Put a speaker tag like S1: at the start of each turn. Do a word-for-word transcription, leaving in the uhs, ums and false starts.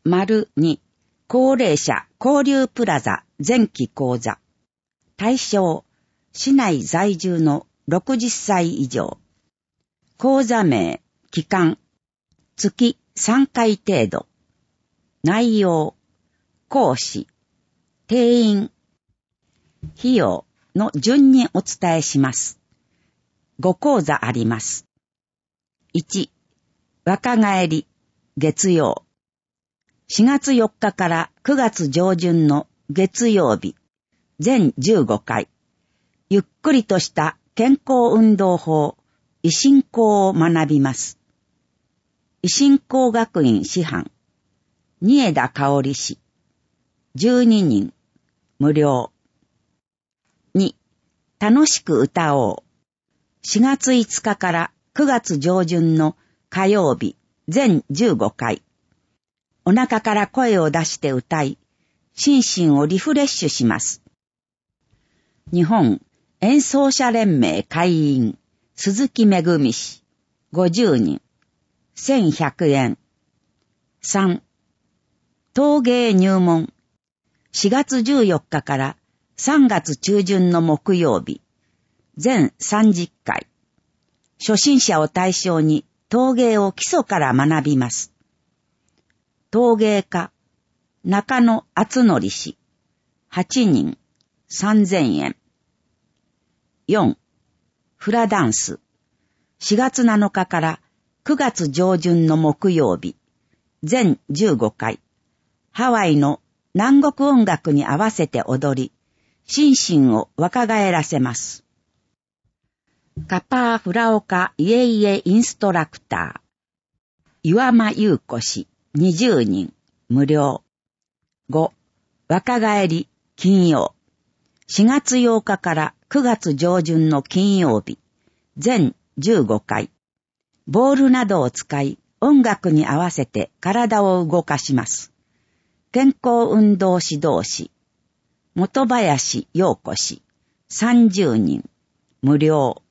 S1: 丸に、高齢者交流プラザ前期講座。対象、市内在住のろくじゅっさい以上。講座名、期間、月さんかい程度。内容、講師、定員、費用の順にお伝えします。ご講座あります。いち、若返り、月曜。しがつよっかからくがつ上旬の月曜日、全じゅうごかい。ゆっくりとした健康運動法、維新講を学びます。維新講学院師範、新枝香織氏、じゅうににん、無料。に、楽しく歌おう。しがついつかからくがつ上旬の火曜日、全じゅうごかい。お腹から声を出して歌い、心身をリフレッシュします。日本演奏者連盟会員、鈴木めぐみ氏、ごじゅうにん、せんひゃくえん。さん、陶芸入門、しがつじゅうよっかからさんがつ中旬の木曜日、全さんじゅっかい。初心者を対象に陶芸を基礎から学びます。陶芸家、中野敦則氏、はちにん、さんぜんえん。よん、フラダンス、しがつなのかからくがつ上旬の木曜日、全じゅうごかい。ハワイの南国音楽に合わせて踊り、心身を若返らせます。カパーフラオカイエイエインストラクター、岩間優子氏、にじゅうにん、無料。ご、若返り、金曜。しがつようかからくがつ上旬の金曜日、全じゅうごかい。ボールなどを使い、音楽に合わせて体を動かします。健康運動指導士、本林陽子氏、さんじゅうにん、無料。